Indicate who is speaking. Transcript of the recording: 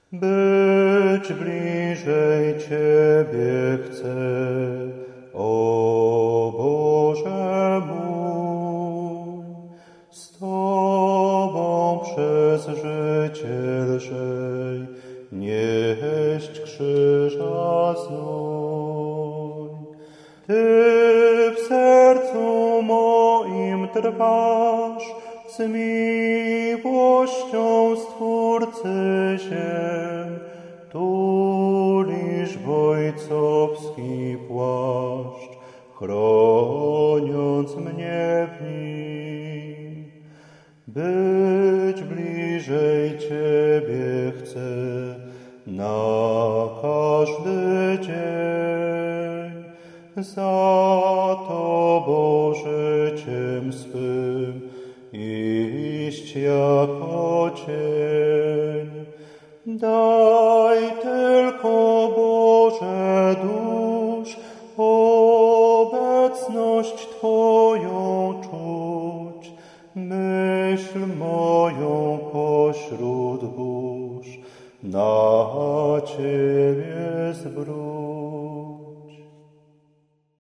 Speaker 1: Być bliżej Ciebie chcę, o Boże mój, z Tobą przez życie lżej nieść krzyża znój. Ty w sercu moim trwasz, z miłością Stwórcy ziem, tulisz w ojcowski płaszcz, chroniąc mnie w nim. Być bliżej Ciebie chcę na każdy dzień, za Tobą życiem swym iść jako cień. Daj tylko, Boże dusz, obecność Twoją czuć, myśl moją pośród burz na Ciebie zwróć.